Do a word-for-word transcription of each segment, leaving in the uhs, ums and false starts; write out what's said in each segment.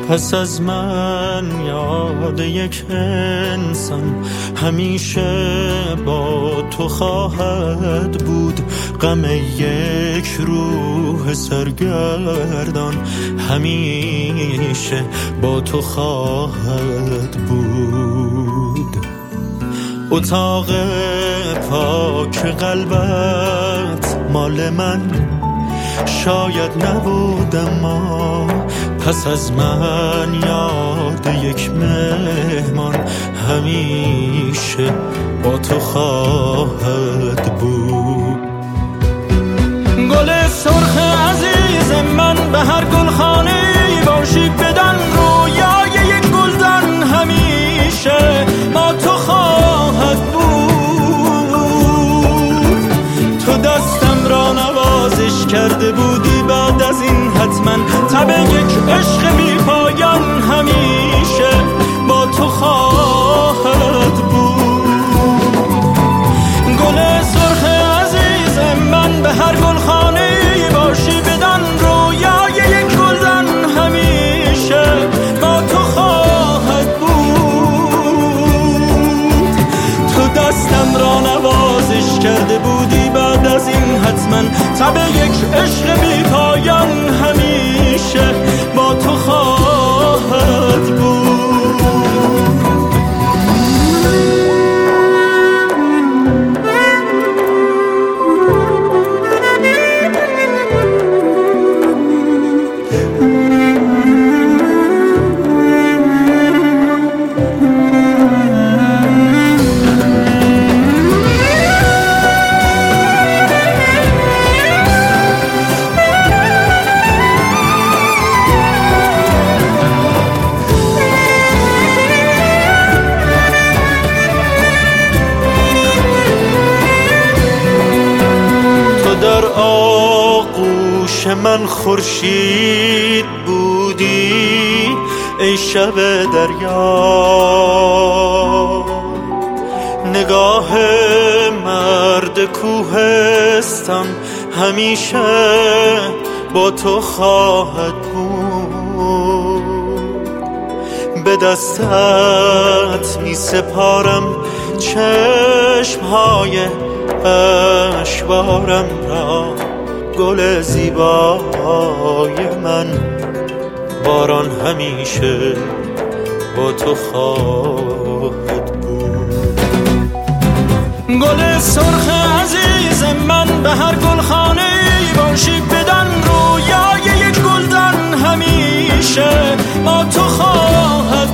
پس از من یاد یک انسان همیشه با تو خواهد بود. غم یک روح سرگردان همیشه با تو خواهد بود. اتاق پاک قلبت مال من شاید نبود، اما پس از من یاد یک مهمان همیشه با تو خواهد بود. گل سرخ عزیز من به هر گلخانه‌ای باشی، بدن رویای یک گلدان همیشه با تو خواهد بود. تو دستم را نوازش کرده بودی، بعد از این حتما تب یک عشق بی پایان همیشه با تو خواهد بود. گل سرخ عزیز من به هر گلخانه‌ای باشی، بدان رویای یک گلدان همیشه با تو خواهد بود. تو دستم را نوازش کرده بودی، بعد از این حتما تب یک عشق بی پایان همیشه با تو خواهد بود. در آغوش من خورشید بودی ای شب دریا، نگاه مرد کوهستان همیشه با تو خواهد بود. به دستت می سپارم چشمهای اشوارم را، گل زیبای من باران همیشه با تو خواهد بود. گل سرخ عزیز من به هر گلخانه‌ای باشی، بدان رویای یک گلدان همیشه با تو خواهد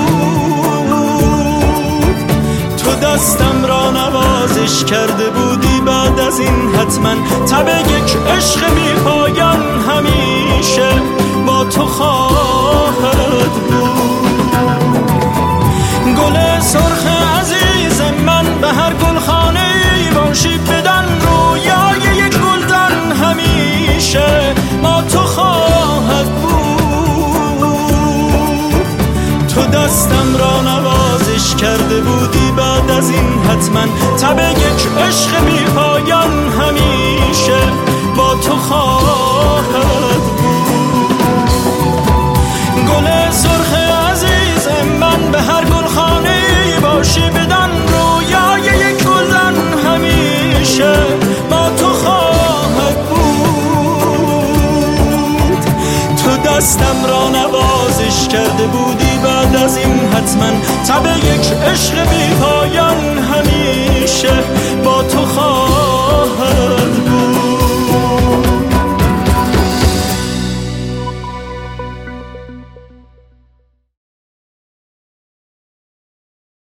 بود. تو دستم را نوازش کرده بودی، بعد از این حتما تب یک عشق بی پایان همیشه با تو خواهد بود. گل سرخ عزیز من به هر گلخانه‌ای باشی، بدان رویای یک گلدان همیشه با تو خواهد بود. تو دستم را نوازش کرده بودی، بعد از این حتما تب یک عشق بی پایان همیشه با تو خواهد بود. گل سرخ عزیز من به هر گلخانه‌ای باشی، بدان رویای یک گلدان همیشه با تو خواهد بود. تو دستم را نوازش کرده بودی، بعد از این حتما تب یک عشق بی پایان همیشه با تو